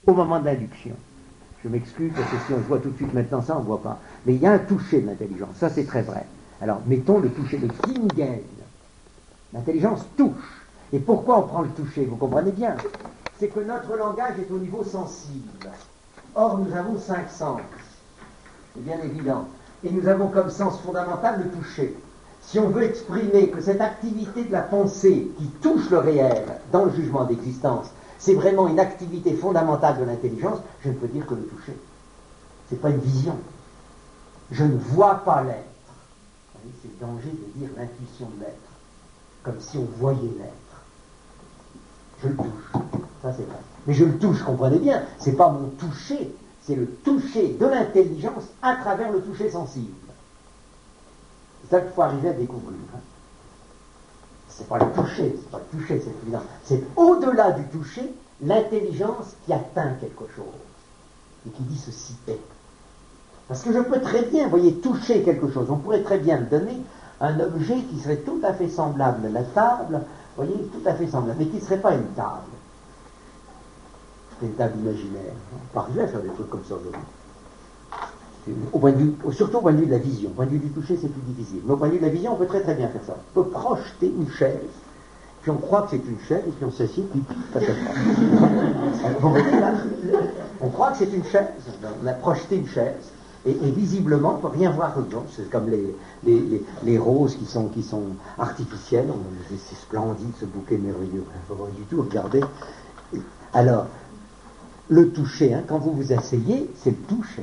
au moment de l'induction. Je m'excuse parce que si on se voit tout de suite maintenant, ça on ne voit pas. Mais il y a un toucher de l'intelligence, ça c'est très vrai. Alors mettons le toucher de Kingen. L'intelligence touche. Et pourquoi on prend le toucher? Vous comprenez bien? C'est que notre langage est au niveau sensible. Or nous avons 5 sens. C'est bien évident. Et nous avons comme sens fondamental le toucher. Si on veut exprimer que cette activité de la pensée qui touche le réel dans le jugement d'existence, c'est vraiment une activité fondamentale de l'intelligence, je ne peux dire que le toucher. Ce n'est pas une vision. Je ne vois pas l'être. C'est le danger de dire l'intuition de l'être, comme si on voyait l'être. Je le touche. Ça c'est vrai. Mais je le touche, comprenez bien. Ce n'est pas mon toucher, c'est le toucher de l'intelligence à travers le toucher sensible. C'est ça qu'il faut arriver à découvrir. C'est pas le toucher, c'est évident. C'est au-delà du toucher, l'intelligence qui atteint quelque chose et qui dit ceci est. Parce que je peux très bien, vous voyez, toucher quelque chose. On pourrait très bien me donner un objet qui serait tout à fait semblable à la table, vous voyez, tout à fait semblable, mais qui ne serait pas une table. C'est une table imaginaire. On peut arriver à faire des trucs comme ça aujourd'hui. Surtout au point de vue de la vision. Au point de vue du toucher, c'est plus difficile. Mais au point de vue de la vision, on peut très très bien faire ça. On peut projeter une chaise, puis on croit que c'est une chaise, et puis on s'assied, puis ça se passe. Vous voyez là, on croit que c'est une chaise, on a projeté une chaise, et visiblement, on ne peut rien voir dedans. C'est comme les roses qui sont artificielles. C'est splendide, ce bouquet merveilleux. Il ne faut pas du tout regarder. Alors, le toucher, quand vous vous asseyez, c'est le toucher.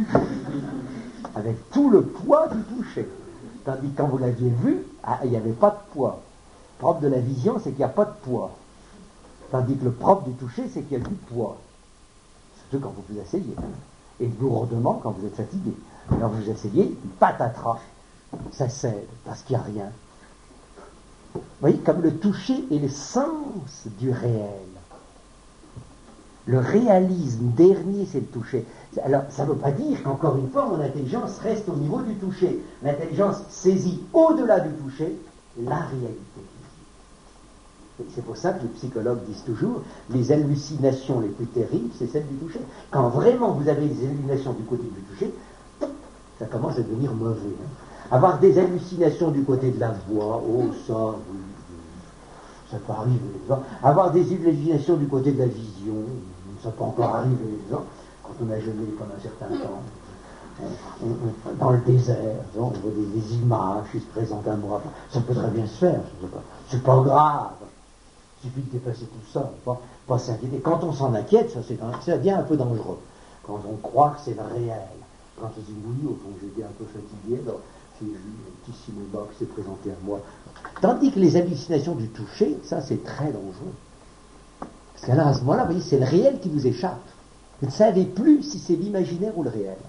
Avec tout le poids du toucher. Tandis que quand vous l'aviez vu, il n'y avait pas de poids. Le propre de la vision, c'est qu'il n'y a pas de poids. Tandis que le propre du toucher, c'est qu'il y a du poids. Surtout quand vous vous asseyez. Et lourdement quand vous êtes fatigué. Alors vous vous asseyez, patatras, ça cède, parce qu'il n'y a rien. Vous voyez, comme le toucher est le sens du réel. Le réalisme dernier, c'est le toucher. Alors, ça ne veut pas dire qu'encore une fois, mon intelligence reste au niveau du toucher. L'intelligence saisit au-delà du toucher la réalité. Et c'est pour ça que les psychologues disent toujours, les hallucinations les plus terribles, c'est celles du toucher. Quand vraiment vous avez des hallucinations du côté du toucher, ça commence à devenir mauvais. Avoir des hallucinations du côté de la voix, ça peut arriver. Avoir des hallucinations du côté de la vision, ça peut encore arriver. Quand on a jeûné pendant un certain temps, dans le désert, on voit des images qui se présentent à moi. Ça peut très bien se faire. C'est pas grave. Il suffit de dépasser tout ça. Pas s'inquiéter. Quand on s'en inquiète, ça devient un peu dangereux. Quand on croit que c'est le réel. Quand on se dit oui, au fond, j'étais un peu fatigué, alors j'ai vu un petit cinéma qui s'est présenté à moi. Tandis que les hallucinations du toucher, ça c'est très dangereux. Parce que là, à ce moment-là, vous voyez, c'est le réel qui vous échappe. Vous ne savez plus si c'est l'imaginaire ou le réel.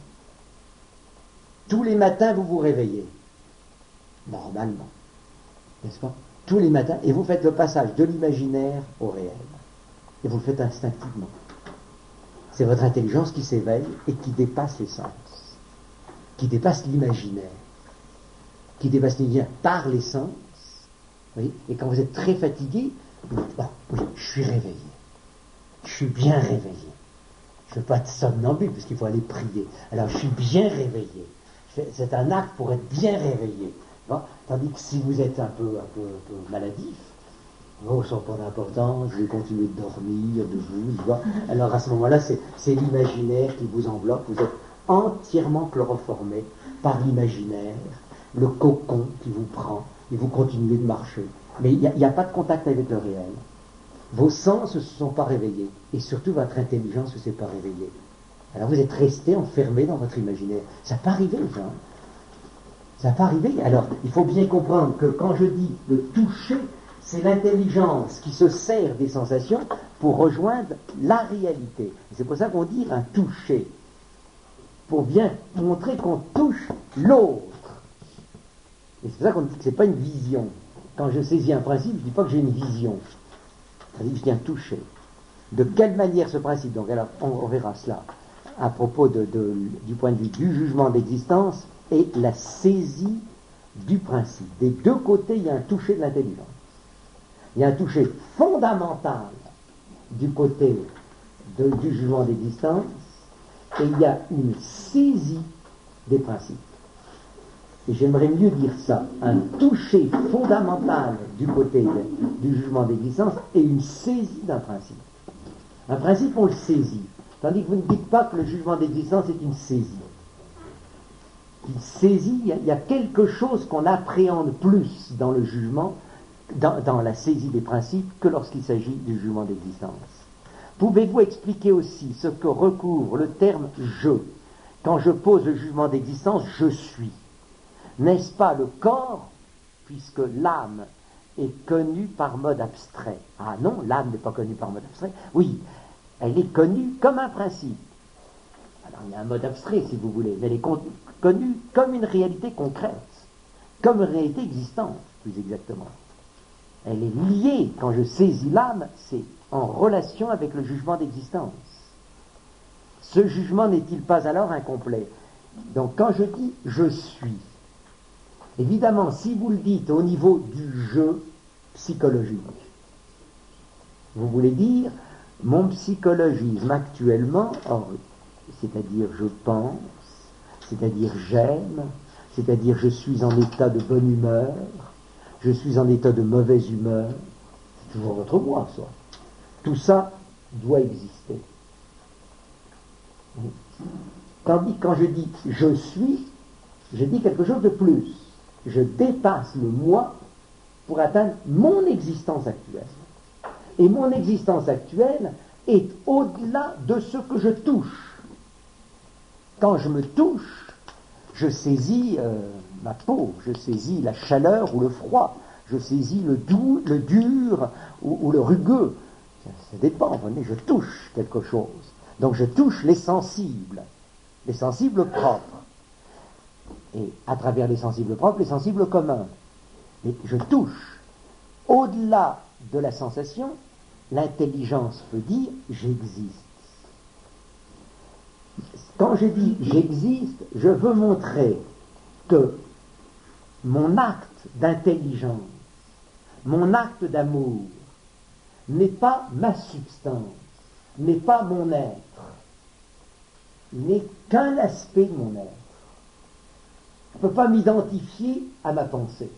Tous les matins, vous vous réveillez. Normalement. N'est-ce pas? Tous les matins, et vous faites le passage de l'imaginaire au réel. Et vous le faites instinctivement. C'est votre intelligence qui s'éveille et qui dépasse les sens. Qui dépasse l'imaginaire. Qui dépasse l'imaginaire par les sens. Vous voyez? Et quand vous êtes très fatigué, vous dites, oui, je suis réveillé. Je suis bien réveillé. Je ne veux pas être somnambule, parce qu'il faut aller prier. Alors, je suis bien réveillé. C'est un acte pour être bien réveillé. Bon, tandis que si vous êtes un peu maladif, ça n'a pas d'importance, je vais continuer de dormir, debout, alors à ce moment-là, c'est l'imaginaire qui vous enveloppe, vous êtes entièrement chloroformé par l'imaginaire, le cocon qui vous prend, et vous continuez de marcher. Mais il n'y a pas de contact avec le réel. Vos sens ne se sont pas réveillés, et surtout votre intelligence ne s'est pas réveillée. Alors vous êtes resté enfermé dans votre imaginaire. Ça peut arriver, hein. Ça peut arriver. Alors, il faut bien comprendre que quand je dis le toucher, c'est l'intelligence qui se sert des sensations pour rejoindre la réalité. C'est pour ça qu'on dit un toucher. Pour bien montrer qu'on touche l'autre. Et c'est pour ça qu'on dit que ce n'est pas une vision. Quand je saisis un principe, je ne dis pas que j'ai une vision. C'est-à-dire que je viens toucher. De quelle manière ce principe? Donc, alors, on verra cela à propos du point de vue du jugement d'existence et la saisie du principe. Des deux côtés, il y a un toucher de l'intelligence. Il y a un toucher fondamental du côté du jugement d'existence et il y a une saisie des principes. Et j'aimerais mieux dire ça, un toucher fondamental du côté du jugement d'existence et une saisie d'un principe. Un principe, on le saisit, tandis que vous ne dites pas que le jugement d'existence est une saisie. Une saisie, il y a quelque chose qu'on appréhende plus dans le jugement, dans la saisie des principes, que lorsqu'il s'agit du jugement d'existence. Pouvez-vous expliquer aussi ce que recouvre le terme « je » quand je pose le jugement d'existence « je suis ». N'est-ce pas le corps, puisque l'âme est connue par mode abstrait? Ah non, l'âme n'est pas connue par mode abstrait. Oui, elle est connue comme un principe. Alors il y a un mode abstrait, si vous voulez, mais elle est connue comme une réalité concrète, comme une réalité existante, plus exactement. Elle est liée, quand je saisis l'âme, c'est en relation avec le jugement d'existence. Ce jugement n'est-il pas alors incomplet? Donc quand je dis « je suis », évidemment, si vous le dites au niveau du jeu psychologique, vous voulez dire mon psychologisme actuellement, c'est-à-dire je pense, c'est-à-dire j'aime, c'est-à-dire je suis en état de bonne humeur, je suis en état de mauvaise humeur, c'est toujours votre moi, ça. Tout ça doit exister. Tandis que quand je dis je suis, je dis quelque chose de plus. Je dépasse le moi pour atteindre mon existence actuelle. Et mon existence actuelle est au-delà de ce que je touche. Quand je me touche, je saisis ma peau, je saisis la chaleur ou le froid, je saisis le dur ou le rugueux. Ça dépend, vous voyez, je touche quelque chose. Donc je touche les sensibles propres. Et à travers les sensibles propres, les sensibles communs. Mais je touche. Au-delà de la sensation, l'intelligence peut dire j'existe. Quand je dis j'existe, je veux montrer que mon acte d'intelligence, mon acte d'amour, n'est pas ma substance, n'est pas mon être, n'est qu'un aspect de mon être. Je ne peux pas m'identifier à ma pensée.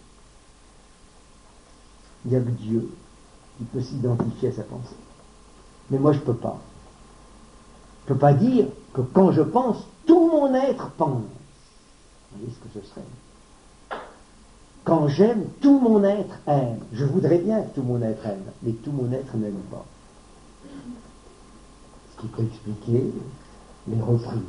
Il y a que Dieu qui peut s'identifier à sa pensée. Mais moi, je ne peux pas. Je ne peux pas dire que quand je pense, tout mon être pense. Vous voyez ce que ce serait? Quand j'aime, tout mon être aime. Je voudrais bien que tout mon être aime, mais tout mon être n'aime pas. Ce qui peut expliquer les reprises.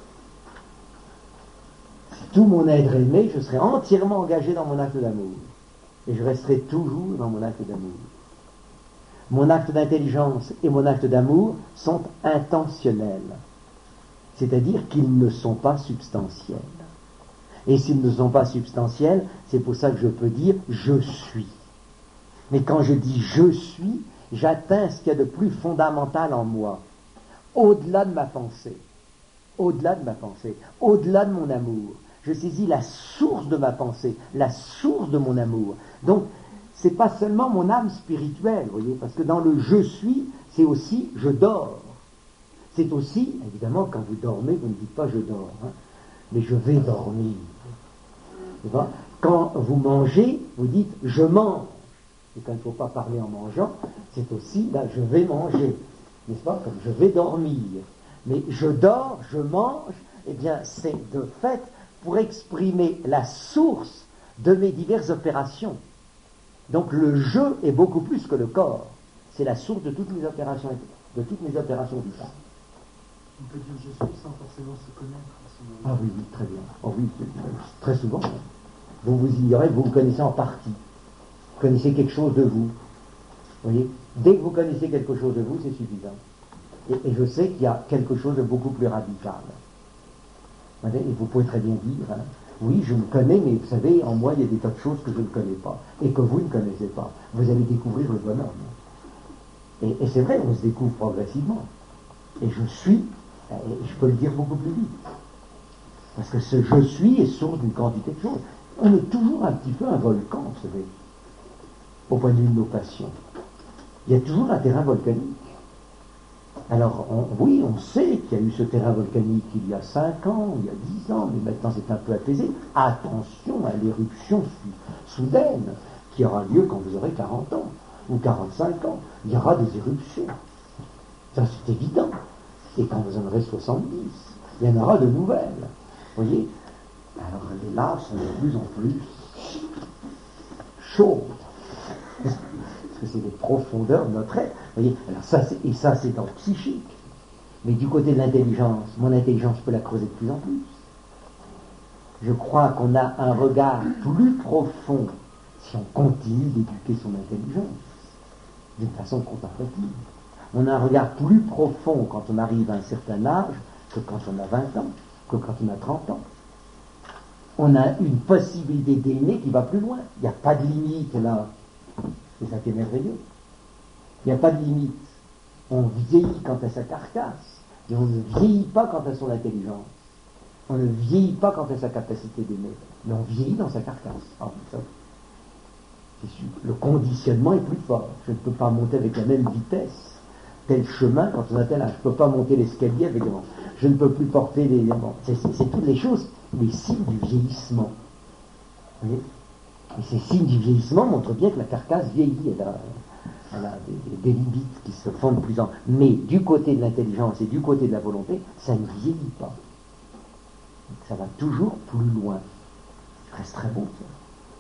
Si tout mon être aimait, je serais entièrement engagé dans mon acte d'amour. Et je resterai toujours dans mon acte d'amour. Mon acte d'intelligence et mon acte d'amour sont intentionnels. C'est-à-dire qu'ils ne sont pas substantiels. Et s'ils ne sont pas substantiels, c'est pour ça que je peux dire « je suis ». Mais quand je dis « je suis », j'atteins ce qu'il y a de plus fondamental en moi, au-delà de ma pensée, au-delà de mon amour. Je saisis la source de ma pensée, la source de mon amour. Donc, c'est pas seulement mon âme spirituelle, vous voyez, parce que dans le « je suis », c'est aussi « je dors ». C'est aussi, évidemment, quand vous dormez, vous ne dites pas « je dors hein, », mais « je vais dormir ». Quand vous mangez, vous dites « je mange ». Et quand il ne faut pas parler en mangeant, c'est aussi là « je vais manger », n'est-ce pas, comme « je vais dormir ». Mais « je dors »,« je mange », eh bien, c'est de fait pour exprimer la source de mes diverses opérations. Donc le « je » est beaucoup plus que le corps. C'est la source de toutes mes opérations vitales. On peut dire je suis sans forcément se connaître. Ah oui, oui, très bien. Oh oui, très souvent. Vous vous ignorez, vous vous connaissez en partie. Vous connaissez quelque chose de vous. Vous voyez, dès que vous connaissez quelque chose de vous, c'est suffisant. Et je sais qu'il y a quelque chose de beaucoup plus radical. Et vous pouvez très bien dire, hein, oui, je me connais, mais vous savez, en moi, il y a des tas de choses que je ne connais pas, et que vous ne connaissez pas. Vous allez découvrir le bonhomme. Et c'est vrai, on se découvre progressivement. Et je suis, et je peux le dire beaucoup plus vite. Parce que ce je suis est source d'une quantité de choses. On est toujours un petit peu un volcan, vous savez, au point de vue de nos passions. Il y a toujours un terrain volcanique. Alors, oui, on sait qu'il y a eu ce terrain volcanique il y a 5 ans, il y a 10 ans, mais maintenant c'est un peu apaisé. Attention à l'éruption soudaine qui aura lieu quand vous aurez 40 ans ou 45 ans. Il y aura des éruptions. Ça, c'est évident. Et quand vous en aurez 70, il y en aura de nouvelles. Vous voyez? Alors, les laves sont de plus en plus chaudes. Parce que c'est les profondeurs de notre être. Vous voyez? Alors ça, c'est dans le psychique. Mais du côté de l'intelligence, mon intelligence peut la creuser de plus en plus. Je crois qu'on a un regard plus profond si on continue d'éduquer son intelligence d'une façon contemplative. On a un regard plus profond quand on arrive à un certain âge que quand on a 20 ans, que quand on a 30 ans. On a une possibilité d'aimer qui va plus loin. Il n'y a pas de limite là. C'est ça qui est merveilleux. Il n'y a pas de limite. On vieillit quant à sa carcasse, et on ne vieillit pas quant à son intelligence. On ne vieillit pas quant à sa capacité d'aimer, mais on vieillit dans sa carcasse. Ça, c'est sûr. Le conditionnement est plus fort. Je ne peux pas monter avec la même vitesse tel chemin quand on a tel âge. Je ne peux pas monter l'escalier avec le vent. Je ne peux plus porter les... Bon, c'est toutes les choses, les signes du vieillissement. Vous voyez? Et ces signes du vieillissement montrent bien que la carcasse vieillit. Elle a des limites qui se font de plus en plus. Mais du côté de l'intelligence et du côté de la volonté, ça ne vieillit pas. Donc ça va toujours plus loin. Ça reste très beau, ça.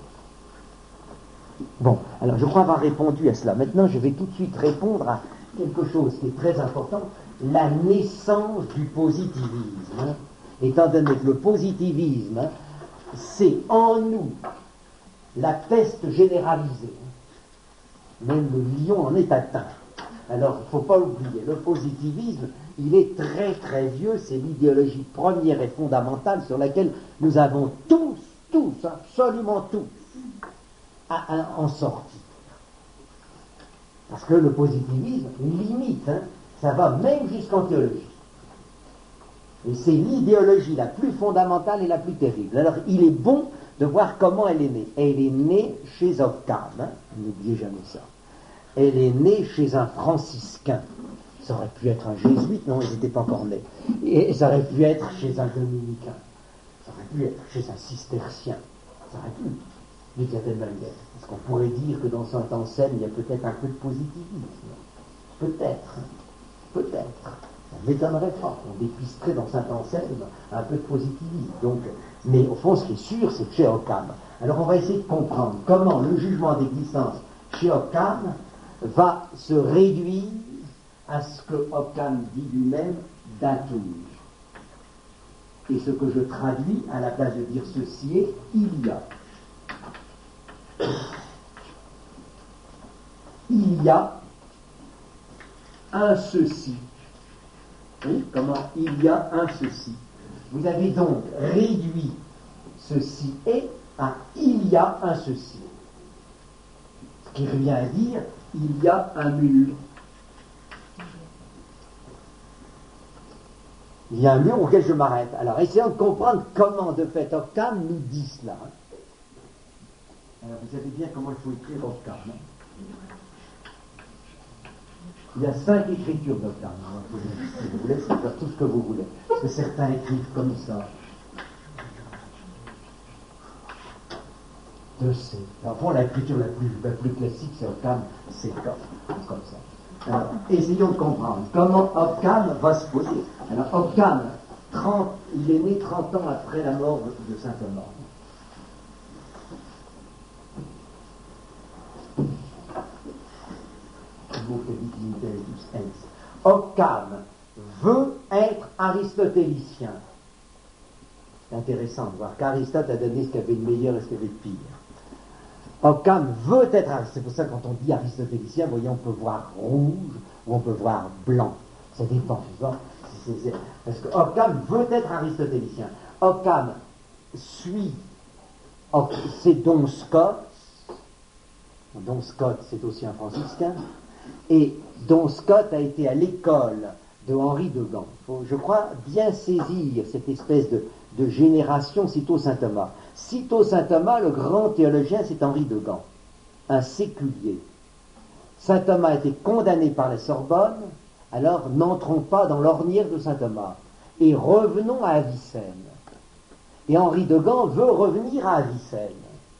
Bon, alors je crois avoir répondu à cela. Maintenant, je vais tout de suite répondre à quelque chose qui est très important, la naissance du positivisme. Étant donné que le positivisme, c'est en nous la peste généralisée. Même le lion en est atteint. Alors, il ne faut pas oublier, le positivisme, il est très très vieux, c'est l'idéologie première et fondamentale sur laquelle nous avons tous, absolument tous, à en sortir. Parce que le positivisme limite, ça va même jusqu'en théologie. Et c'est l'idéologie la plus fondamentale et la plus terrible. Alors, il est bon de voir comment elle est née. Elle est née chez Occam, n'oubliez jamais ça. Elle est née chez un franciscain. Ça aurait pu être un jésuite, non, ils n'étaient pas encore nés. Et ça aurait pu être chez un dominicain. Ça aurait pu être chez un cistercien. Ça aurait pu, d'une certaine manière. Parce qu'on pourrait dire que dans Saint-Anselme, il y a peut-être un peu de positivisme. Peut-être. Ça ne m'étonnerait pas qu'on dépisterait dans Saint-Anselme un peu de positivisme. Donc, mais au fond, ce qui est sûr, c'est que chez Occam. Alors on va essayer de comprendre comment le jugement d'existence chez Occam va se réduire à ce que Occam dit lui-même datum. Et ce que je traduis, à la place de dire ceci est, il y a. Il y a un ceci. Oui, comment il y a un ceci. Vous avez donc réduit ceci est à il y a un ceci. Ce qui revient à dire il y a un mur. Il y a un mur auquel je m'arrête. Alors essayons de comprendre comment de fait Occam nous dit cela. Alors vous savez bien comment il faut écrire Occam. Il y a 5 écritures d'Occam. Si vous voulez, c'est faire tout ce que vous voulez. Parce que certains écrivent comme ça. De C. En fond, l'écriture la plus classique, c'est Occam, c'est comme ça. Alors, essayons de comprendre comment Occam va se poser. Alors, Occam, il est né 30 ans après la mort de saint Thomas. Occam veut être aristotélicien. C'est intéressant de voir qu'Aristote a donné ce qu'il y avait de meilleur et ce qu'il y avait de pire. Occam veut être aristotélicien. C'est pour ça que quand on dit aristotélicien, vous voyez, on peut voir rouge ou on peut voir blanc. Ça dépend. Parce que Occam veut être aristotélicien. Occam suit, c'est Don Scott. Don Scott, c'est aussi un franciscain. Et Don Scott a été à l'école de Henri de Gand. Il faut, je crois, bien saisir cette espèce de génération Cîteaux saint Thomas. Cîteaux saint Thomas, le grand théologien, c'est Henri de Gand, un séculier. Saint Thomas a été condamné par la Sorbonne Alors n'entrons pas dans l'ornière de saint Thomas et revenons à Avicenne. Et Henri de Gand veut revenir à Avicenne.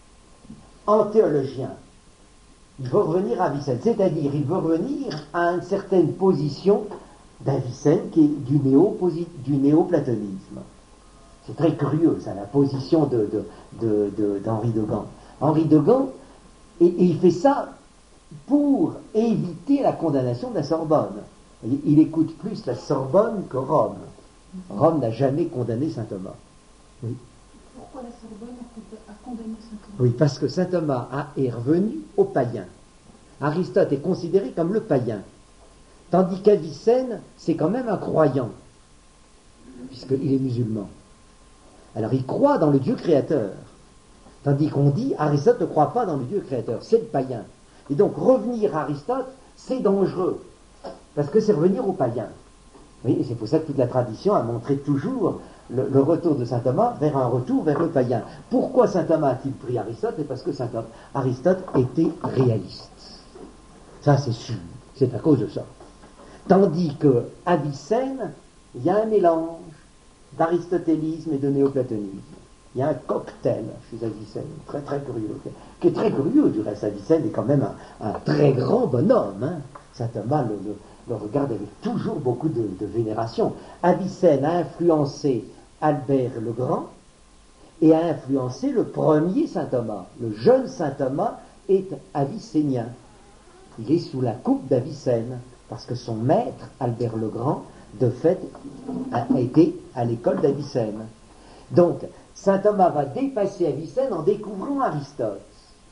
En théologien, il veut revenir à Avicenne, c'est-à-dire il veut revenir à une certaine position d'Avicenne qui est du néoplatonisme. C'est très curieux, ça, la position d'Henri de Gand. Henri de Gand, et il fait ça pour éviter la condamnation de la Sorbonne. Il écoute plus la Sorbonne que Rome. Rome n'a jamais condamné saint Thomas. Oui. Pourquoi la Sorbonne a condamné saint Thomas? Oui, parce que saint Thomas est revenu au païen. Aristote est considéré comme le païen. Tandis qu'Avicenne, c'est quand même un croyant, puisqu'il est musulman. Alors il croit dans le Dieu créateur. Tandis qu'on dit, Aristote ne croit pas dans le Dieu créateur, c'est le païen. Et donc revenir à Aristote, c'est dangereux, parce que c'est revenir au païen. Oui, et c'est pour ça que toute la tradition a montré toujours le retour de saint Thomas vers un retour vers le païen. Pourquoi saint Thomas a-t-il pris Aristote? C'est parce que Aristote était réaliste. Ça c'est sûr, c'est à cause de ça. Tandis que Avicenne, il y a un mélange d'aristotélisme et de néoplatonisme. Il y a un cocktail chez Avicenne, très très curieux, qui est très curieux du reste. Avicenne est quand même un très grand bonhomme. Hein. Saint Thomas le regarde avec toujours beaucoup de vénération. Avicenne a influencé Albert le Grand et a influencé le premier saint Thomas. Le jeune saint Thomas est avicénien. Il est sous la coupe d'Avicenne, parce que son maître, Albert le Grand, de fait, a été à l'école d'Avicenne. Donc, saint Thomas va dépasser Avicenne en découvrant Aristote.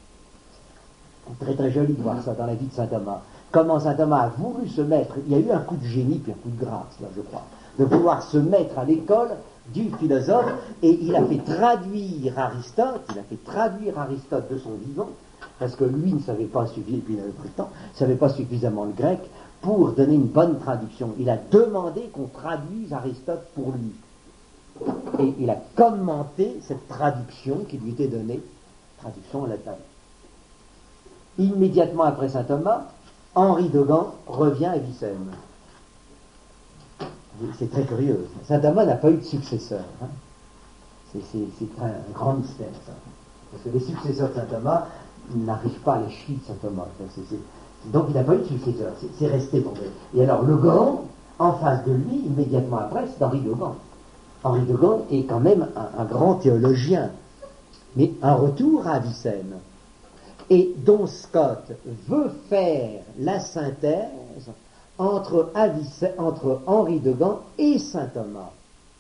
C'est très très joli de voir ça dans la vie de saint Thomas. Comment saint Thomas a voulu se mettre, il y a eu un coup de génie puis un coup de grâce, là je crois, de vouloir se mettre à l'école du philosophe, et il a fait traduire Aristote de son vivant, parce que lui ne savait pas suffisamment, puis il avait pris le temps, ne savait pas suffisamment le grec pour donner une bonne traduction. Il a demandé qu'on traduise Aristote pour lui. Et il a commenté cette traduction qui lui était donnée, traduction en latin. Immédiatement après saint Thomas, Henri de Gand revient à Avicenne. C'est très curieux. Saint Thomas n'a pas eu de successeur. Hein. C'est un grand mystère, ça. Parce que les successeurs de saint Thomas n'arrivent pas à la cheville de saint Thomas. Donc il n'a pas eu de successeur. C'est resté bon. Et alors le grand, en face de lui, immédiatement après, c'est Henri de Gand. Henri de Gand est quand même un grand théologien, mais un retour à Avicenne. Et Don Scott veut faire la synthèse entre Henri de Gand et saint Thomas.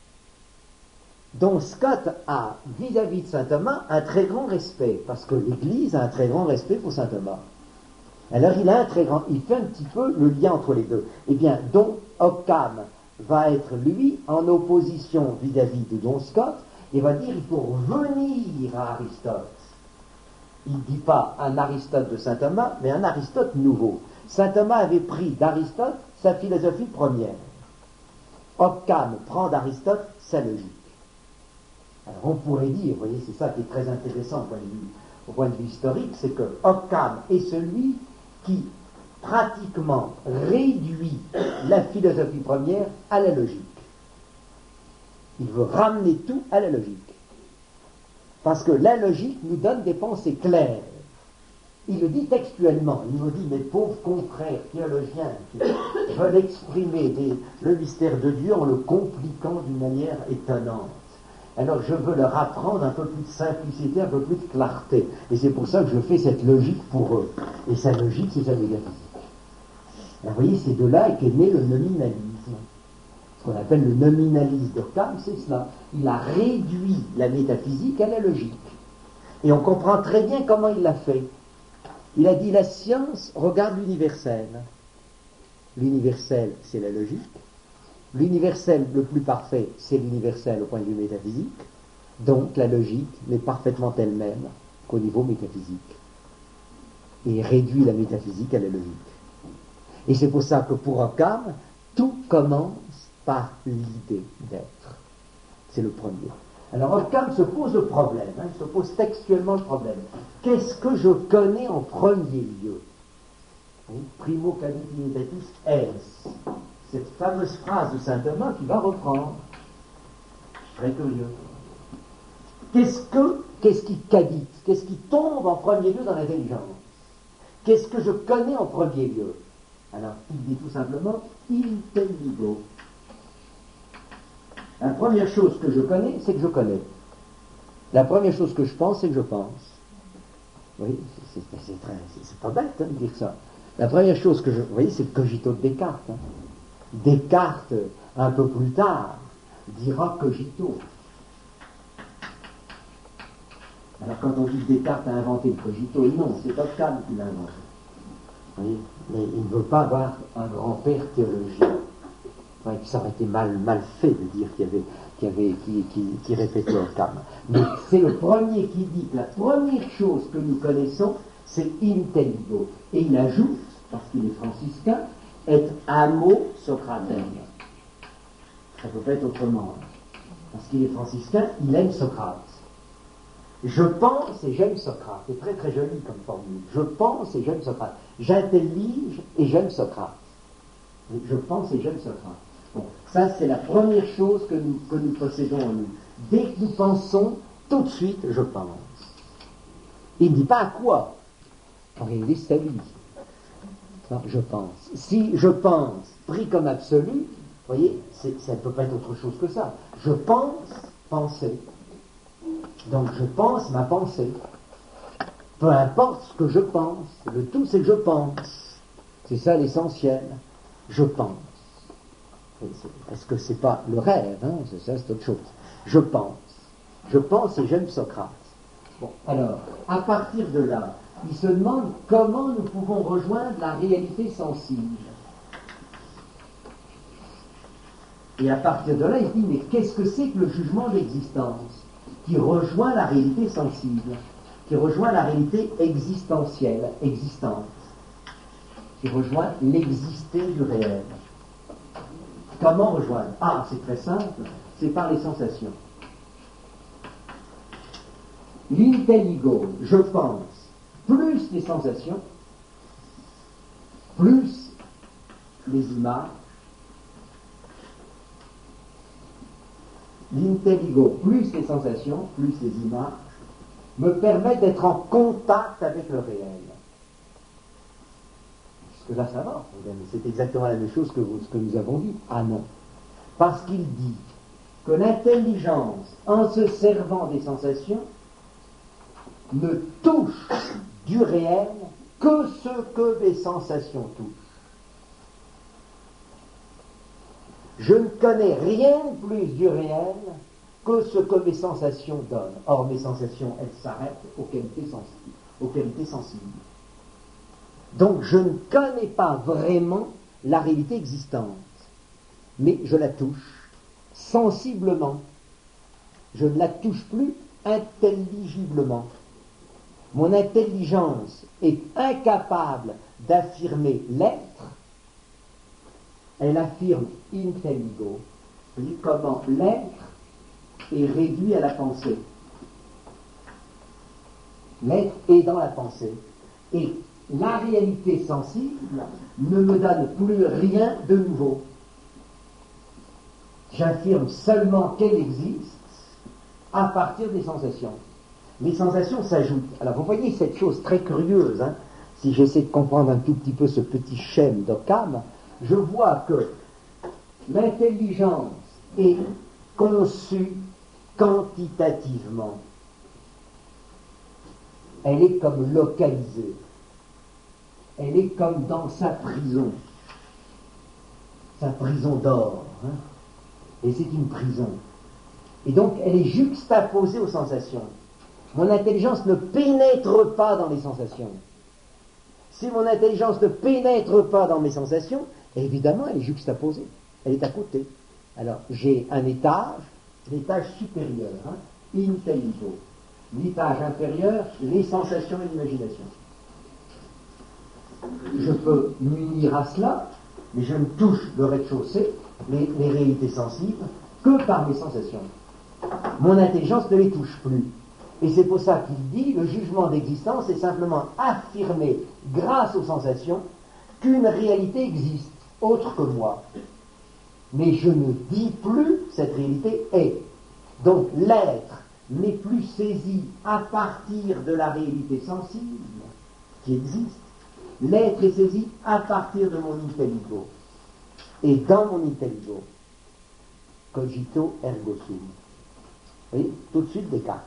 Don Scott a, vis-à-vis de saint Thomas, un très grand respect, parce que l'Église a un très grand respect pour saint Thomas. Alors il fait un petit peu le lien entre les deux. Eh bien, Don Occam va être, lui, en opposition vis-à-vis de Don Scott, et va dire il faut revenir à Aristote. Il ne dit pas un Aristote de saint Thomas, mais un Aristote nouveau. Saint Thomas avait pris d'Aristote sa philosophie première. Occam prend d'Aristote sa logique. Alors on pourrait dire, vous voyez, c'est ça qui est très intéressant au point de vue historique, c'est que Occam est celui qui pratiquement réduit la philosophie première à la logique. Il veut ramener tout à la logique. Parce que la logique nous donne des pensées claires. Il le dit textuellement. Il nous dit, mes pauvres confrères théologiens qui veulent exprimer le mystère de Dieu en le compliquant d'une manière étonnante. Alors je veux leur apprendre un peu plus de simplicité, un peu plus de clarté. Et c'est pour ça que je fais cette logique pour eux. Et sa logique, c'est sa métaphysique. Alors vous voyez, c'est de là qu'est né le nominalisme. Ce qu'on appelle le nominalisme d'Occam, c'est cela. Il a réduit la métaphysique à la logique. Et on comprend très bien comment il l'a fait. Il a dit la science regarde l'universel. L'universel, c'est la logique. L'universel le plus parfait, c'est l'universel au point de vue métaphysique. Donc la logique n'est parfaitement elle-même qu'au niveau métaphysique. Et réduit la métaphysique à la logique. Et c'est pour ça que pour Occam, tout commence par l'idée d'être. C'est le premier. Alors Occam se pose le problème, il se pose textuellement le problème. Qu'est-ce que je connais en premier lieu? Primo caduc imitatus es. cette fameuse phrase de saint Thomas qui va reprendre. Très curieux. Qu'est-ce qui cavite? Qu'est-ce qui tombe en premier lieu dans l'intelligence? Qu'est-ce que je connais en premier lieu? Alors, il dit tout simplement intelligo. La première chose que je connais, c'est que je connais. La première chose que je pense, c'est que je pense. Oui, c'est pas bête de dire ça. La première chose que vous voyez, c'est le cogito de Descartes. Descartes, un peu plus tard, dira cogito. Alors quand on dit que Descartes a inventé le cogito, non, c'est Occam qui l'a inventé. Oui, mais il ne veut pas avoir un grand-père théologien. Enfin, ça aurait été mal fait de dire qui répétait Occam. Mais c'est le premier qui dit que la première chose que nous connaissons, c'est intelligo. Et il ajoute, parce qu'il est franciscain, et amo Socratem. Ça ne peut pas être autrement. Parce qu'il est franciscain, il aime Socrate. Je pense et j'aime Socrate. C'est très très joli comme formule. Je pense et j'aime Socrate. J'intellige et j'aime Socrate. Je pense et j'aime Socrate. Bon, ça c'est la première chose que nous possédons en nous. Dès que nous pensons, tout de suite, je pense. Il ne dit pas à quoi. En réalité, c'est lui. Non, je pense. Si je pense, pris comme absolu, vous voyez, ça ne peut pas être autre chose que ça. Je pense, penser. Donc je pense ma pensée. Peu importe ce que je pense, le tout c'est que je pense. C'est ça l'essentiel. Je pense. Est-ce que c'est pas le rêve, hein? C'est autre chose. Je pense. Je pense et j'aime Socrate. Bon, alors, à partir de là, il se demande comment nous pouvons rejoindre la réalité sensible. Et à partir de là, il dit, mais qu'est-ce que c'est que le jugement d'existence qui rejoint la réalité sensible, qui rejoint la réalité existentielle, existante, qui rejoint l'exister du réel? Comment rejoindre? Ah, c'est très simple, c'est par les sensations. L'intelligo, je pense, plus les sensations, plus les images. L'intelligo, plus les sensations, plus les images, me permet d'être en contact avec le réel. Jusque là, ça va. C'est exactement la même chose que ce que nous avons dit. Ah non. Parce qu'il dit que l'intelligence, en se servant des sensations, ne touche du réel que ce que les sensations touchent. Je ne connais rien de plus du réel que ce que mes sensations donnent. Or, mes sensations, elles s'arrêtent aux qualités sensibles. Donc, je ne connais pas vraiment la réalité existante, mais je la touche sensiblement. Je ne la touche plus intelligiblement. Mon intelligence est incapable d'affirmer l'être. Elle affirme intelligo. Vous voyez comment l'être est réduit à la pensée. L'être est dans la pensée. Et la réalité sensible ne me donne plus rien de nouveau. J'affirme seulement qu'elle existe à partir des sensations. Les sensations s'ajoutent. Alors vous voyez cette chose très curieuse, hein, si j'essaie de comprendre un tout petit peu ce petit schème d'Occam, je vois que l'intelligence est conçue quantitativement. Elle est comme localisée. Elle est comme dans sa prison d'or. Hein, et c'est une prison. Et donc elle est juxtaposée aux sensations. Mon intelligence ne pénètre pas dans les sensations. Si mon intelligence ne pénètre pas dans mes sensations, évidemment, elle est juxtaposée. Elle est à côté. Alors, j'ai un étage, l'étage supérieur, hein, intelligo. L'étage inférieur, les sensations et l'imagination. Je peux m'unir à cela, mais je ne touche le rez-de-chaussée, les réalités sensibles, que par mes sensations. Mon intelligence ne les touche plus. Et c'est pour ça qu'il dit, le jugement d'existence est simplement affirmer, grâce aux sensations, qu'une réalité existe, autre que moi. mais je ne dis plus cette réalité est. Donc l'être n'est plus saisi à partir de la réalité sensible qui existe. L'être est saisi à partir de mon intelligo. Et dans mon intelligo, cogito ergo sum. Vous voyez, tout de suite Descartes.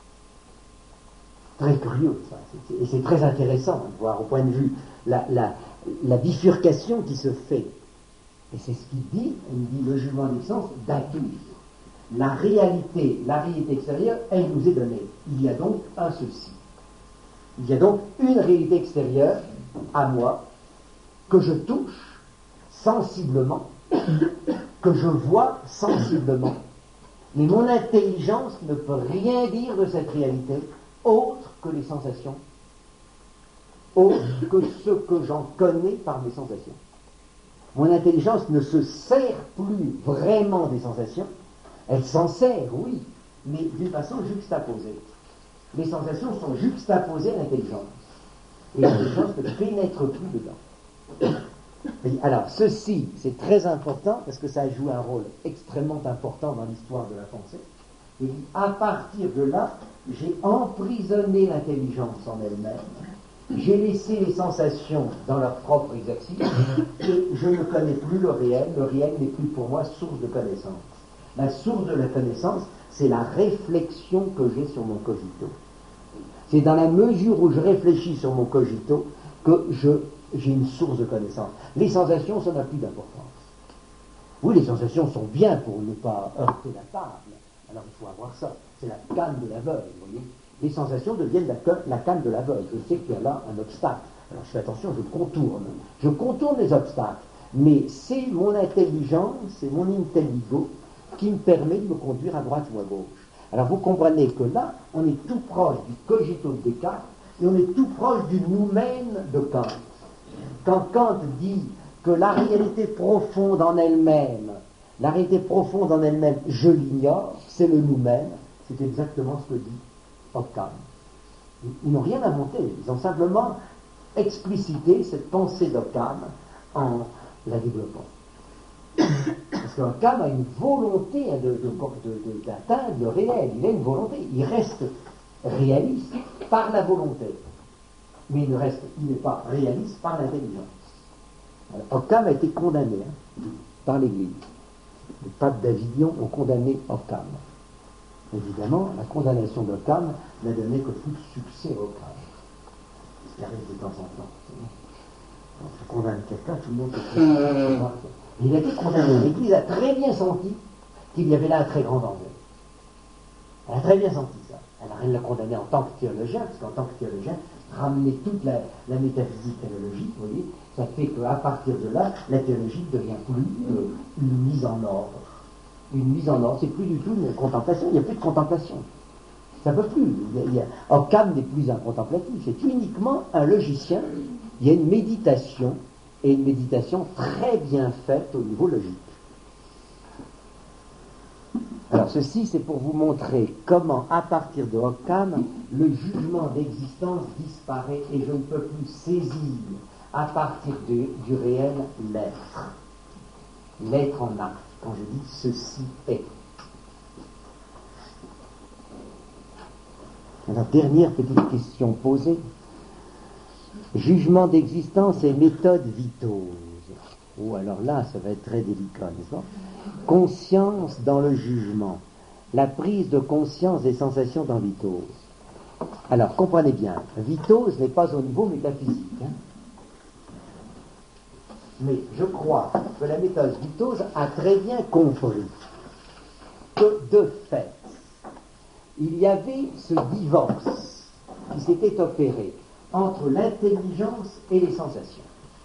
Très curieux, ça. Et c'est très intéressant de voir au point de vue la bifurcation qui se fait. Et c'est ce qu'il dit, il dit le jugement d'existence d'atout. La réalité extérieure, elle nous est donnée. Il y a donc un ceci. Il y a donc une réalité extérieure à moi que je touche sensiblement, que je vois sensiblement. Mais mon intelligence ne peut rien dire de cette réalité autre que les sensations, autre que ce que j'en connais par mes sensations. Mon intelligence ne se sert plus vraiment des sensations. Elle s'en sert, oui, mais d'une façon juxtaposée. Les sensations sont juxtaposées à l'intelligence. Et l'intelligence ne pénètre plus dedans. Et alors, ceci, c'est très important parce que ça joue un rôle extrêmement important dans l'histoire de la pensée. Et à partir de là, j'ai emprisonné l'intelligence en elle-même. J'ai laissé les sensations dans leur propre exercice et je ne connais plus le réel n'est plus pour moi source de connaissance. La source de la connaissance, c'est la réflexion que j'ai sur mon cogito. C'est dans la mesure où je réfléchis sur mon cogito que j'ai une source de connaissance. Les sensations, ça n'a plus d'importance. Oui, les sensations sont bien pour ne pas heurter la table. Alors il faut avoir ça. C'est la canne de l'aveugle, vous voyez. Les sensations deviennent la canne de l'aveugle. Je sais qu'il y a là un obstacle. Alors je fais attention, je contourne. Je contourne les obstacles. Mais c'est mon intelligence, c'est mon intelligo qui me permet de me conduire à droite ou à gauche. Alors vous comprenez que là, on est tout proche du cogito de Descartes et on est tout proche du noumène de Kant. Quand Kant dit que la réalité profonde en elle-même, je l'ignore, c'est le noumène, c'est exactement ce que dit Occam. Ils n'ont rien inventé, ils ont simplement explicité cette pensée d'Occam en la développant. Parce qu'Occam a une volonté d'atteindre le réel, il a une volonté, il reste réaliste par la volonté, mais il n'est pas réaliste par l'intelligence. Occam a été condamné par l'Église. Les papes d'Avignon ont condamné Occam. Évidemment, la condamnation d'Occam n'a donné que plus de succès à Occam. Ce qui arrive de temps en temps. Quand on condamne quelqu'un, tout le monde se il a été condamné. L'Église a très bien senti qu'il y avait là un très grand danger. Elle a très bien senti ça. Alors elle l'a condamné en tant que théologien, parce qu'en tant que théologien, ramener toute la métaphysique théologique, vous voyez, ça fait qu'à partir de là, la théologie ne devient plus une mise en ordre. Une mise en ordre, c'est plus du tout une contemplation, il n'y a plus de contemplation. Ça ne peut plus. Occam n'est plus un contemplatif, c'est uniquement un logicien. Il y a une méditation, et une méditation très bien faite au niveau logique. Alors ceci, c'est pour vous montrer comment, à partir de Occam, le jugement d'existence disparaît et je ne peux plus saisir, à partir du réel, l'être. L'être en acte, quand je dis ceci est. Alors, dernière petite question posée. Jugement d'existence et méthode vitose. Oh, alors là, ça va être très délicat, n'est-ce pas? Conscience dans le jugement. La prise de conscience des sensations dans vitose. Alors, comprenez bien, vitose n'est pas au niveau métaphysique. Mais je crois que la méthode vitose a très bien compris que, de fait, il y avait ce divorce qui s'était opéré entre l'intelligence et les sensations.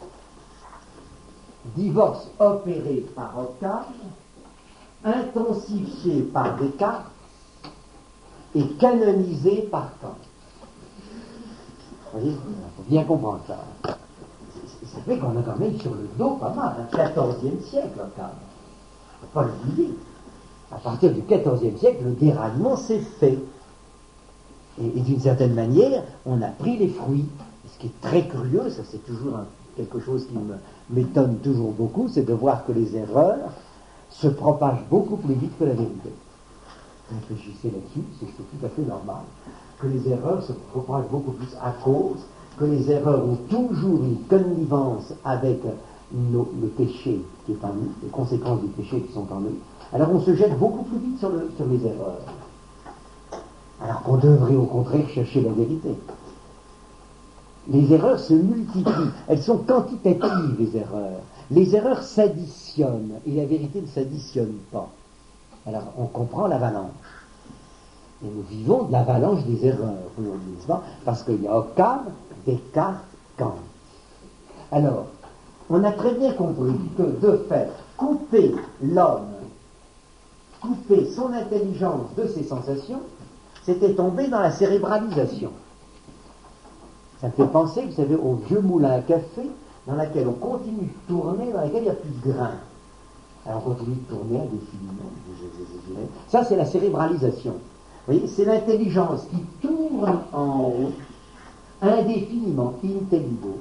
Divorce opéré par Occam, intensifié par Descartes et canonisé par Kant. Vous voyez, il faut bien comprendre ça. Ça fait qu'on a quand même sur le dos pas mal, XIVe siècle, Occam. Il ne faut pas l'oublier. À partir du XIVe siècle, le déraillement s'est fait. Et d'une certaine manière, on a pris les fruits. Et ce qui est très curieux, ça c'est toujours quelque chose qui m'étonne toujours beaucoup, c'est de voir que les erreurs se propage beaucoup plus vite que la vérité. Réfléchissez là-dessus, c'est tout à fait normal. Que les erreurs se propagent beaucoup plus à cause que les erreurs ont toujours une connivence avec le péché qui est en nous, les conséquences du péché qui sont en nous. Alors on se jette beaucoup plus vite sur les erreurs. Alors qu'on devrait au contraire chercher la vérité. Les erreurs se multiplient, elles sont quantitatives, les erreurs. Les erreurs s'additionnent, et la vérité ne s'additionne pas. Alors on comprend l'avalanche. Et nous vivons de l'avalanche des erreurs, n'est-ce pas? Parce qu'il y a Occam, Descartes, Kant. Alors, on a très bien compris que de fait, couper l'homme, couper son intelligence de ses sensations, c'était tomber dans la cérébralisation. Ça me fait penser, vous savez, au vieux moulin à café dans lequel on continue de tourner, dans lequel il n'y a plus de grains. Alors on continue de tourner indéfiniment. Ça, c'est la cérébralisation. Vous voyez, c'est l'intelligence qui tourne en haut, indéfiniment, intelligo.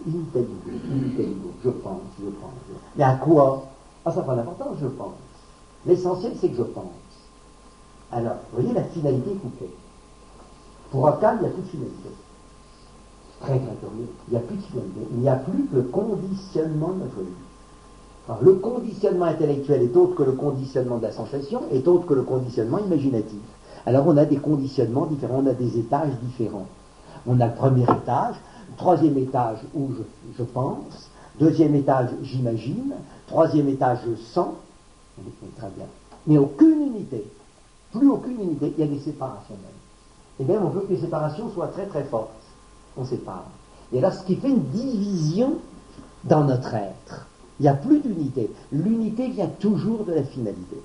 Je pense. Mais à quoi? Ah, ça n'a pas d'importance, je pense. L'essentiel, c'est que je pense. Alors, vous voyez, la finalité est coupée. Pour Occam, il n'y a plus de finalité. Très curieux. Il n'y a plus de finalité. Il n'y a plus que le conditionnement de notre vie. Alors, le conditionnement intellectuel est autre que le conditionnement de la sensation, est autre que le conditionnement imaginatif. Alors, on a des conditionnements différents, on a des étages différents. On a le premier étage, le troisième étage où je pense, deuxième étage j'imagine, troisième étage je sens, très bien. Mais aucune unité, plus aucune unité, il y a des séparations même. Et bien on veut que les séparations soient très très fortes. On sépare. Et là, ce qui fait une division dans notre être. Il n'y a plus d'unité. L'unité vient toujours de la finalité.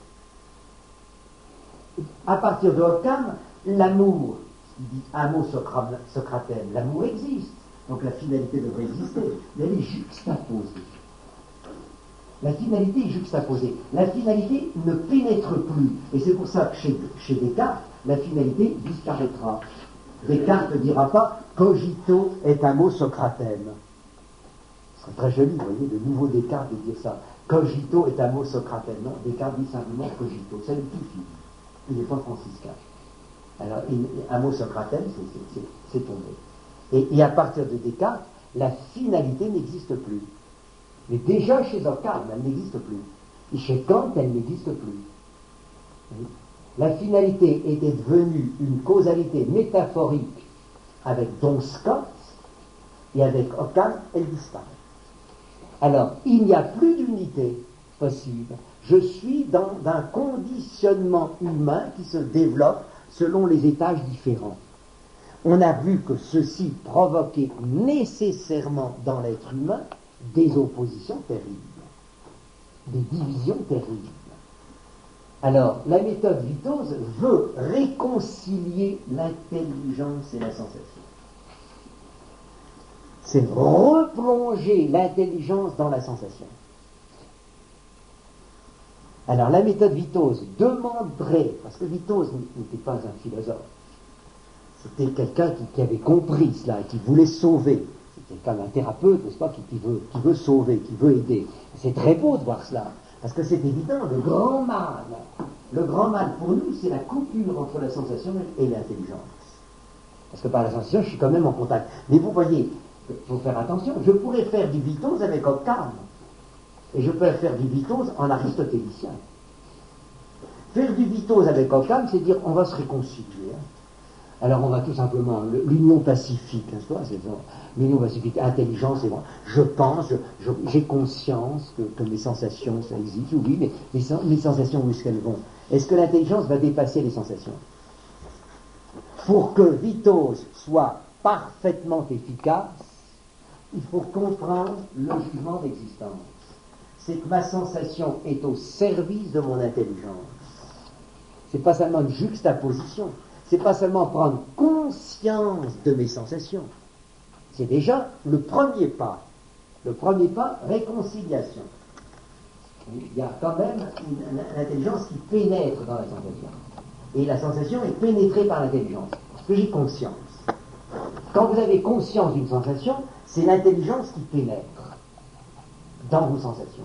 À partir de Occam, l'amour, il dit amo socratem, l'amour existe. Donc la finalité devrait exister. Mais elle est juxtaposée. La finalité est juxtaposée. La finalité ne pénètre plus. Et c'est pour ça que chez Descartes, la finalité disparaîtra. Descartes ne dira pas cogito et amo socratem. Ce serait très joli, vous voyez, de nouveau Descartes de dire ça. Cogito et amo socratem. Non, Descartes dit simplement cogito. Ça lui suffit. Il n'est pas franciscain. Alors, amo socratem, c'est tombé. Et à partir de Descartes, la finalité n'existe plus. Mais déjà chez Occam, elle n'existe plus. Et chez Kant, elle n'existe plus. Oui. La finalité était devenue une causalité métaphorique avec Don Scott, et avec Occam, elle disparaît. Alors, il n'y a plus d'unité possible. Je suis dans un conditionnement humain qui se développe selon les étages différents. On a vu que ceci provoquait nécessairement dans l'être humain des oppositions terribles, des divisions terribles. Alors, la méthode Vitose veut réconcilier l'intelligence et la sensation. C'est replonger l'intelligence dans la sensation. Alors, la méthode Vitose demanderait, parce que Vitose n'était pas un philosophe, c'était quelqu'un qui avait compris cela et qui voulait sauver. C'était comme un thérapeute, n'est-ce pas, qui veut sauver, qui veut aider. C'est très beau de voir cela, parce que c'est évident, le grand mal pour nous, c'est la coupure entre la sensation et l'intelligence. Parce que par la sensation, je suis quand même en contact. Mais vous voyez, il faut faire attention, je pourrais faire du Vitose avec Occam, et je peux faire du Vitose en aristotélicien. Faire du Vitose avec Occam, c'est dire, on va se réconcilier. Alors on va tout simplement, l'union pacifique, n'est-ce pas? C'est l'union pacifique, intelligence, et moi, je pense, j'ai conscience que mes sensations, ça existe, oui, mais mes sensations, où est-ce qu'elles vont? Est-ce que l'intelligence va dépasser les sensations? Pour que Vitose soit parfaitement efficace, il faut comprendre le jugement d'existence. C'est que ma sensation est au service de mon intelligence. C'est pas seulement une juxtaposition. C'est pas seulement prendre conscience de mes sensations. C'est déjà le premier pas. Le premier pas, réconciliation. Il y a quand même une intelligence qui pénètre dans la sensation. Et la sensation est pénétrée par l'intelligence. Parce que j'ai conscience. Quand vous avez conscience d'une sensation, c'est l'intelligence qui pénètre dans vos sensations.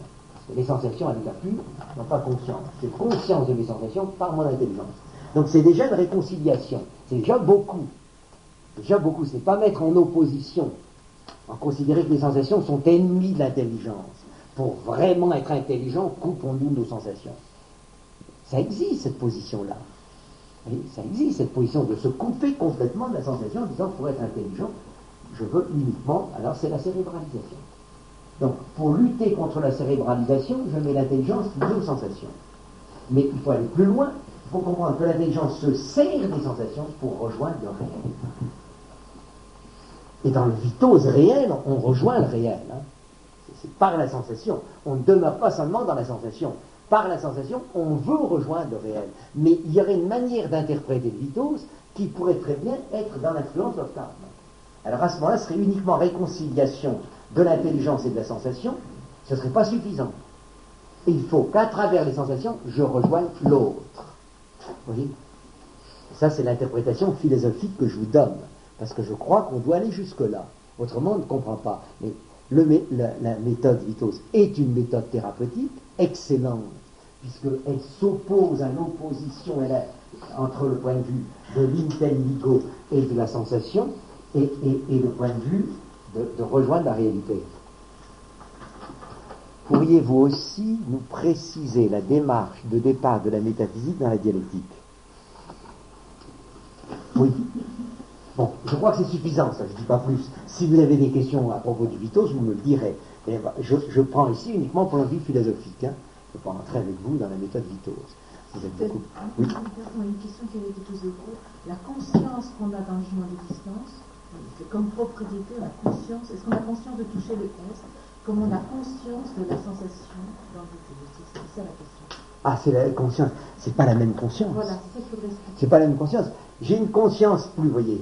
Les sensations à l'état pur n'ont pas conscience. J'ai conscience de mes sensations par mon intelligence. Donc c'est déjà une réconciliation. C'est déjà beaucoup. Déjà beaucoup. C'est pas mettre en opposition, en considérer que les sensations sont ennemies de l'intelligence. Pour vraiment être intelligent, coupons-nous nos sensations. Ça existe, cette position-là. Oui, ça existe, cette position de se couper complètement de la sensation en disant, pour être intelligent, je veux uniquement... Alors c'est la cérébralisation. Donc, pour lutter contre la cérébralisation, je mets l'intelligence liée aux sensations. Mais il faut aller plus loin. Il faut comprendre que l'intelligence se sert des sensations pour rejoindre le réel. Et dans le vitose réel, on rejoint le réel. Hein. C'est par la sensation. On ne demeure pas seulement dans la sensation. Par la sensation, on veut rejoindre le réel. Mais il y aurait une manière d'interpréter le vitose qui pourrait très bien être dans l'influence of karma. Alors à ce moment-là, ce serait uniquement réconciliation de l'intelligence et de la sensation, ce ne serait pas suffisant. Il faut qu'à travers les sensations, je rejoigne l'autre. Vous voyez ? Ça, c'est l'interprétation philosophique que je vous donne, parce que je crois qu'on doit aller jusque-là. Autrement, on ne comprend pas. Mais la méthode vitose est une méthode thérapeutique excellente, puisqu'elle s'oppose à l'opposition entre le point de vue de l'intelligo et de la sensation, et le point de vue de rejoindre la réalité. Pourriez-vous aussi nous préciser la démarche de départ de la métaphysique dans la dialectique? Oui. Bon, je crois que c'est suffisant, ça, je ne dis pas plus. Si vous avez des questions à propos du vitose, vous me le direz. Et je prends ici uniquement pour le vue philosophique. Hein. Je ne vais pas entrer avec vous dans la méthode vitose. Vous êtes beaucoup... Oui. Une question qui avait été posée au cours. La conscience qu'on a dans le jugement d'existence, c'est comme propriété, la conscience. Est-ce qu'on a conscience de toucher le S, comme on a conscience de la sensation dans le vitose? C'est ça la question. Ah, c'est la conscience. C'est pas la même conscience. Voilà, c'est ça qu'il faudrait expliquer. C'est pas la même conscience. J'ai une conscience plus, voyez.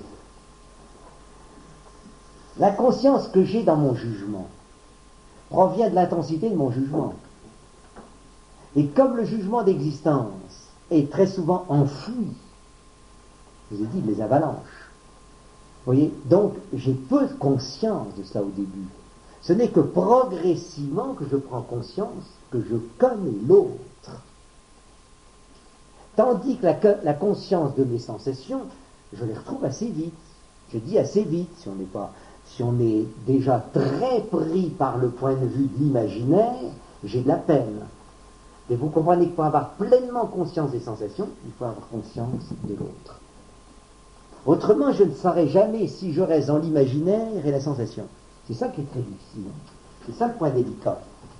La conscience que j'ai dans mon jugement provient de l'intensité de mon jugement. Et comme le jugement d'existence est très souvent enfoui, je vous ai dit, les avalanches. Vous voyez, donc j'ai peu de conscience de ça au début. Ce n'est que progressivement que je prends conscience que je connais l'autre. Tandis que la conscience de mes sensations, je les retrouve assez vite. Je dis assez vite, si on est déjà très pris par le point de vue de l'imaginaire, j'ai de la peine. Et vous comprenez que pour avoir pleinement conscience des sensations, il faut avoir conscience de l'autre. Autrement, je ne saurais jamais si je reste dans l'imaginaire et la sensation. C'est ça qui est très difficile. C'est ça le point délicat.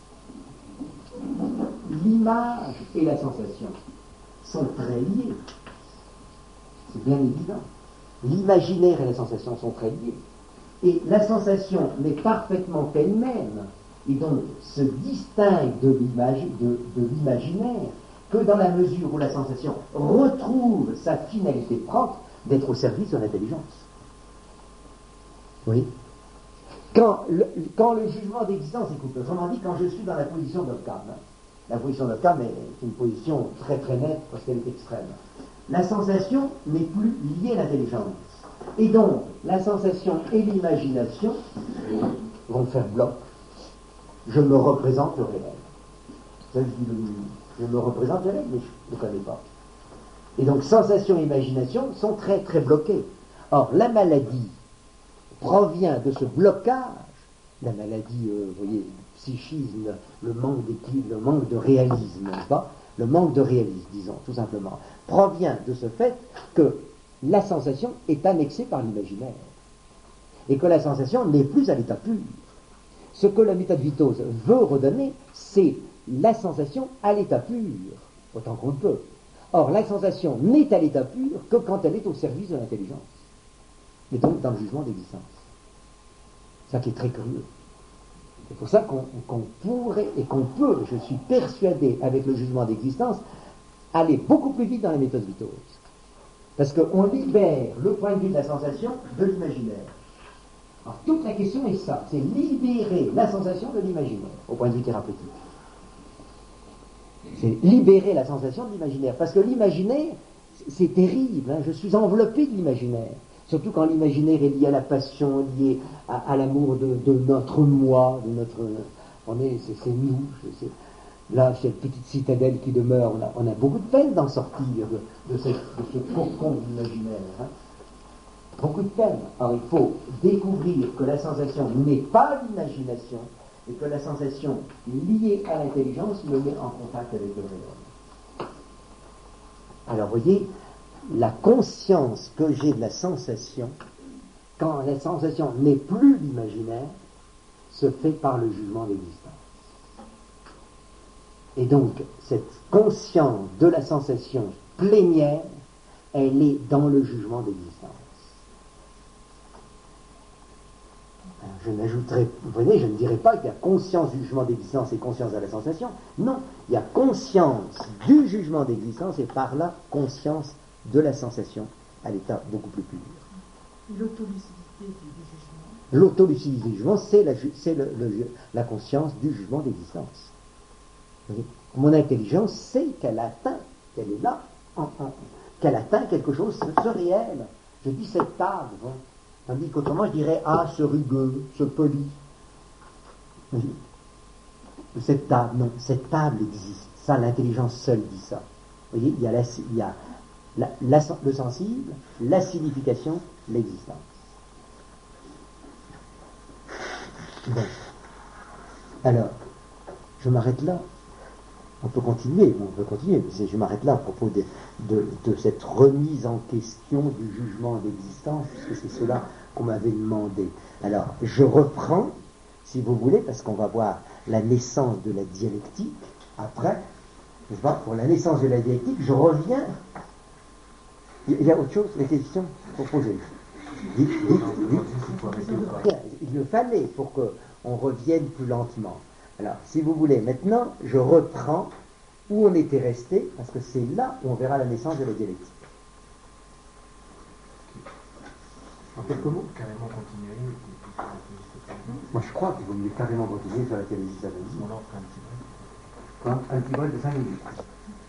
L'image et la sensation sont très liés. C'est bien évident. L'imaginaire et la sensation sont très liés. Et la sensation n'est parfaitement qu'elle-même, et donc se distingue de l'imaginaire que dans la mesure où la sensation retrouve sa finalité propre d'être au service de l'intelligence. Oui. Quand le jugement d'existence est coupé, autrement dit, quand je suis dans la position d'Occam, la position d'Occam est une position très très nette parce qu'elle est extrême. La sensation n'est plus liée à l'intelligence. Et donc, la sensation et l'imagination vont faire bloc. Je me représente le réel. Ça, je me représente le réel, mais je ne le connais pas. Et donc, sensation et imagination sont très très bloqués. Or, la maladie provient de ce blocage. La maladie, vous voyez, le psychisme, le manque d'équilibre, le manque de réalisme, n'est-ce pas? Le manque de réalisme, disons, tout simplement, provient de ce fait que la sensation est annexée par l'imaginaire. Et que la sensation n'est plus à l'état pur. Ce que la méthode vitose veut redonner, c'est la sensation à l'état pur, autant qu'on le peut. Or, la sensation n'est à l'état pur que quand elle est au service de l'intelligence. Et donc dans le jugement d'existence. Ça qui est très curieux. C'est pour ça qu'on pourrait et qu'on peut, je suis persuadé, avec le jugement d'existence, aller beaucoup plus vite dans la méthode vitose. Parce qu'on libère le point de vue de la sensation de l'imaginaire. Alors toute la question est ça, c'est libérer la sensation de l'imaginaire, au point de vue thérapeutique. C'est libérer la sensation de l'imaginaire. Parce que l'imaginaire, c'est terrible, hein, je suis enveloppé de l'imaginaire. Surtout quand l'imaginaire est lié à la passion, lié à l'amour de notre moi, de notre... c'est nous. là, cette petite citadelle qui demeure, on a beaucoup de peine d'en sortir de ce cocon imaginaire. Hein. Beaucoup de peine. Alors il faut découvrir que la sensation n'est pas l'imagination et que la sensation liée à l'intelligence me met en contact avec le réel. Alors voyez, la conscience que j'ai de la sensation, quand la sensation n'est plus l'imaginaire, se fait par le jugement d'existence. Et donc, cette conscience de la sensation plénière, elle est dans le jugement d'existence. Alors, je n'ajouterai, vous voyez, je ne dirai pas qu'il y a conscience du jugement d'existence et conscience de la sensation. Non, il y a conscience du jugement d'existence et par là, conscience de la sensation à l'état beaucoup plus pur. L'autolucidité du jugement. L'autolucidité du jugement, c'est la conscience du jugement d'existence. Mon intelligence sait qu'elle atteint, qu'elle est là, qu'elle atteint quelque chose, ce réel. Je dis cette table, hein. Tandis qu'autrement je dirais ce rugueux, ce poli. Cette table, non, cette table existe. Ça, l'intelligence seule dit ça. Vous voyez, il y a le sensible, la signification, l'existence. Bon. Alors, je m'arrête là. On peut continuer, mais je m'arrête là à propos de cette remise en question du jugement d'existence, puisque c'est cela qu'on m'avait demandé. Alors, je reprends, si vous voulez, parce qu'on va voir la naissance de la dialectique. Après, je vois, pour la naissance de la dialectique, je reviens. Il y a autre chose, les questions pour poser. Dites. Il le fallait pour qu'on revienne plus lentement. Alors, si vous voulez, maintenant, je reprends où on était resté, parce que c'est là où on verra la naissance de la dialectique. En quelques mots, carrément continuer. Moi, je crois qu'il vaut mieux carrément continuer sur la théologie savanie. On en fera un petit break. Un petit break de 5 minutes.